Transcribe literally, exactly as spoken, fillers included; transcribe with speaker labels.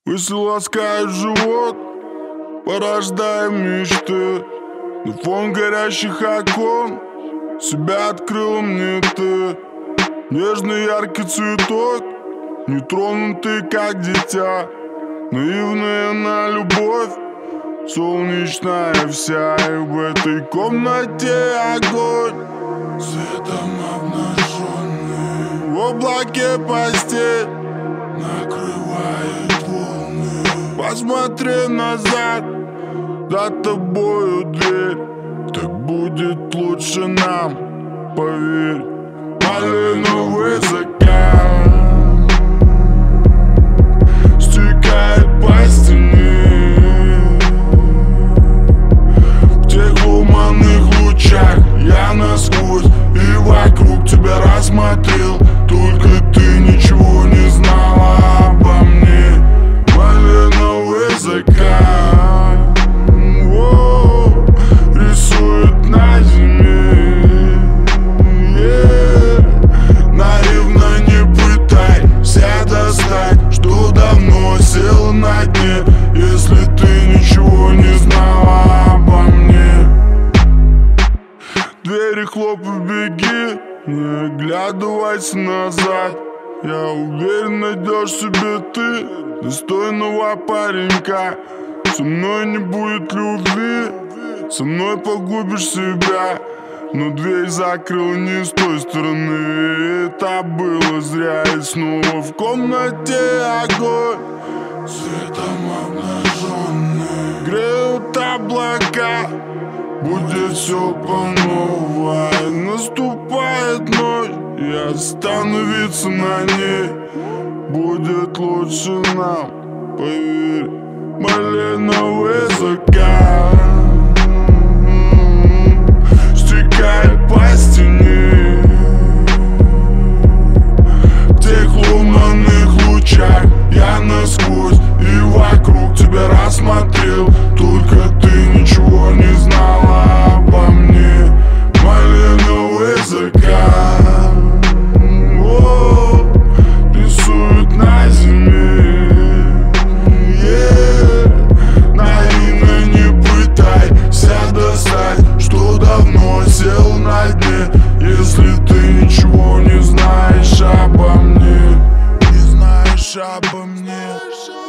Speaker 1: Мысли ласкают живот, порождая мечты. На фон горящих окон себя открыл мне ты. Нежный яркий цветок, нетронутый как дитя. Наивная на любовь, солнечная вся. И в этой комнате огонь, светом обнаженный. В облаке постель накрывает волны. Посмотри назад, за тобою дверь. Так будет лучше нам, поверь. Малиновый закат стекает по стене. В тех луманных лучах я насквозь и вокруг тебя рассмотрел. Только ты ничего не знала обо мне. Малиновый закат, о, рисует на зиме, yeah. Наивно не пытайся достать, что давно сел на дне. Если ты ничего не знала обо мне, двери хлопай, беги, не оглядывайся назад. Я уверен, найдешь себе ты достойного паренька. Со мной не будет любви, со мной погубишь себя. Но дверь закрыл не с той стороны, это было зря. И снова в комнате огонь, светом обнаженный. Греют облака, будет все по новой. Наступает ночь, и остановиться на ней будет лучше нам, поверь. Малиновый закат стекает по стене. В тех луманных лучах я насквозь и вокруг тебя рассмотрел. Только ты ничего не знала обо мне. Малиновый закат, о, рисует на зиме, yeah. Наивно не пытайся достать, что давно сел на дне. Если ты ничего не знаешь обо мне, не знаешь обо мне.